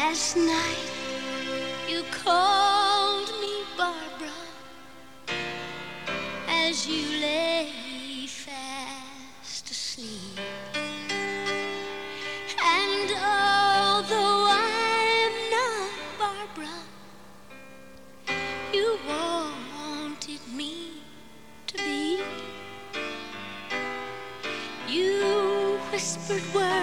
Last night you called me Barbara as you lay fast asleep. And although I'm not Barbara, you wanted me to be. You whispered words